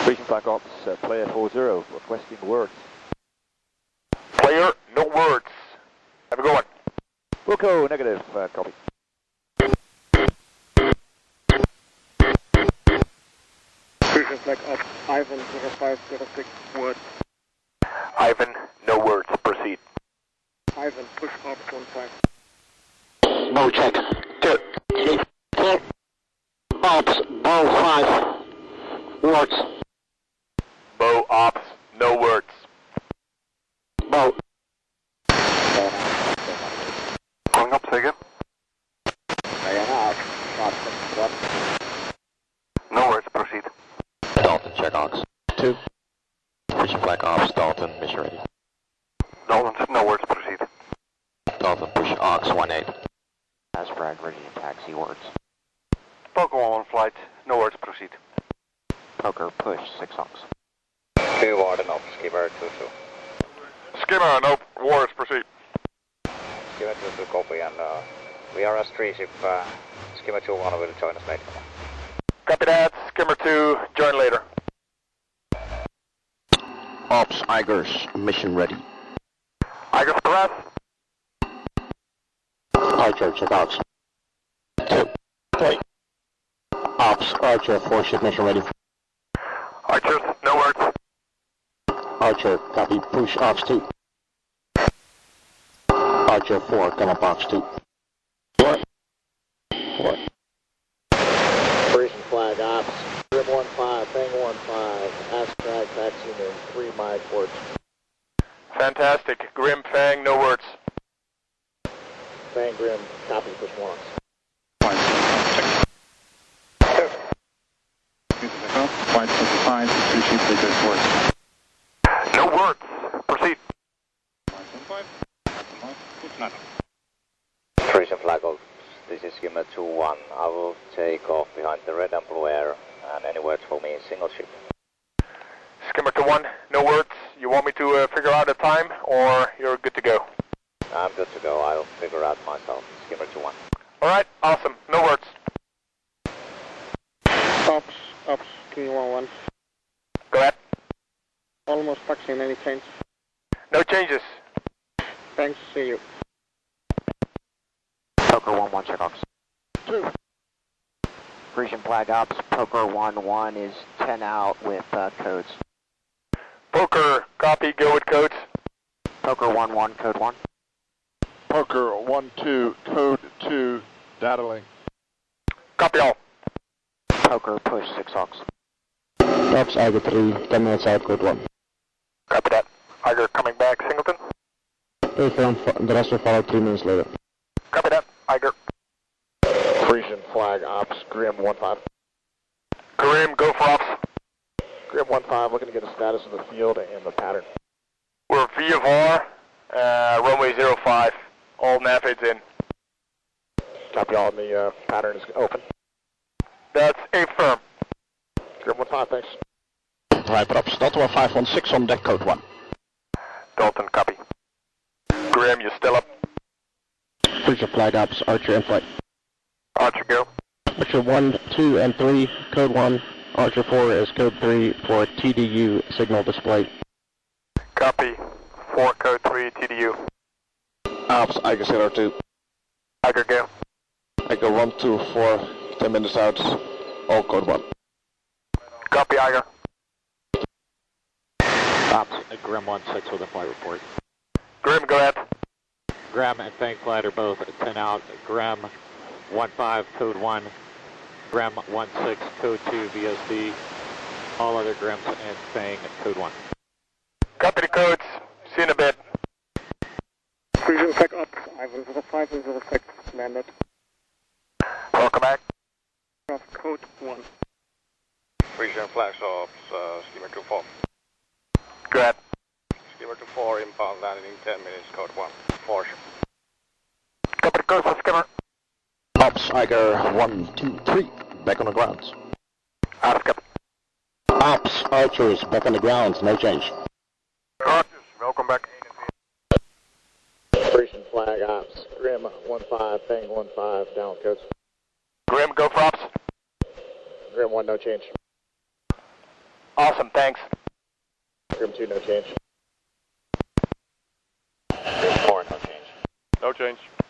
Briefing Flag Ops, player 40, requesting words. Player, no words. Have a good one. Wilco, negative, copy. Briefing Flag Ops, Ivan 0506, words. Ivan, no words. Proceed. Ivan, push Ops 15. Bow check. 2. Clear. Ops, bow 5. Words. Bow ops, no words. Bow. Going up, say again. No words, proceed. Dalton, check Ox. 2. Briefing Flag Ops, Dalton, mission ready. Dalton, no words, proceed. Dalton, push Ox 18. Asfrag, ready to taxi, words. Poker 1 on flight, no words, proceed. Poker, push 6 Ox. 2 Warden Ops, Skipper 2-2. Skimmer, no words, proceed. Skipper 2-2 copy, and we are as 3 ship, Skipper 2-1 will join us later. Copy that. Skimmer 2, join later. Ops, Igers, mission ready. Igers, press. Archer, check Ox. 2. Play. Ops, Archer, 4 ship mission ready. Archers, no words. Archer, copy, push Ox 2. Archer 4, come up Ox 2. 4. Briefing Flag Ops, Grim 15, Fang 15, Asfrag taxi name 3 Mike words. Fantastic. Grim, Fang, no words. Fang Grim, copy push 1. Flight 25, 3 sheep, leaders, words. No words. Proceed. 3 ship Flag Ops, this is Skimmer 2-1. I will take off behind the red and blue air, and any words for me, single ship. Skimmer 2-1, no words. You want me to figure out a time, or you're good to go? I'm good to go, I'll figure out myself. Skimmer 2-1. Alright, awesome. No words. Ops, King 11. Go ahead. Almost taxiing, any change? No changes. Thanks, see you. Poker 1-1, check Ox. 2. Briefing Flag Ops, Poker 1-1 is 10 out with codes. Poker, copy, go with codes. Poker 1-1, code 1. Poker 1-2, code 2, data link. Copy all. Poker, push 6 Ox. Ops, Iger 3, 10 minutes out, code 1. Copy that. Iger coming back, Singleton. Affirm, the rest will follow 3 minutes later. Copy that. Iger. Briefing Flag Ops, Grim 15. Grim, go for ops. Grim 15, looking to get a status of the field and the pattern. We're VFR, runway 05. All nav aids in. Copy all, and the pattern is open. That's a firm. Grim 15, thanks. Viper Ops, Delta 516 on deck, code 1. Dalton, copy. Grim, you still up? Briefing Flag Ops, Archer in flight. Archer, go. Archer 1, 2, and 3, code 1. Archer 4 is code 3 for TDU signal display. Copy. 4, code 3, TDU. Ops, Iger 02. Iger, go. Iger 124, 10 minutes out, all code 1. Copy, Iger. Ops, Grim 16 with a flight report. Grim, go ahead. Graham and Fang Flight are both 10 out. Graham 15, code 1. Graham 16, code 2, VSD. All other Grahams and Fang, code 1. Copy the codes. See you in a bit. Briefing Flag Ops, Ivan 05 and 06, landed. Welcome back. Off code 1. Briefing Flag Ops, Skimmer 2-4. Go ahead. Skimmer 2-4, inbound landing in 10 minutes, code 1. 4 ship. Copy the codes for Skimmer. Ops, Iger 1, 2, 3, back on the grounds. Out of copy. Ops, Archers, back on the grounds, no change. Archers, welcome back. Briefing Flag Ops, Grim 15, Fang 15, down codes. Grim, go for ops. Grim 1, no change. Awesome, thanks. Grim 2, no change. Grim 4, no change. No change.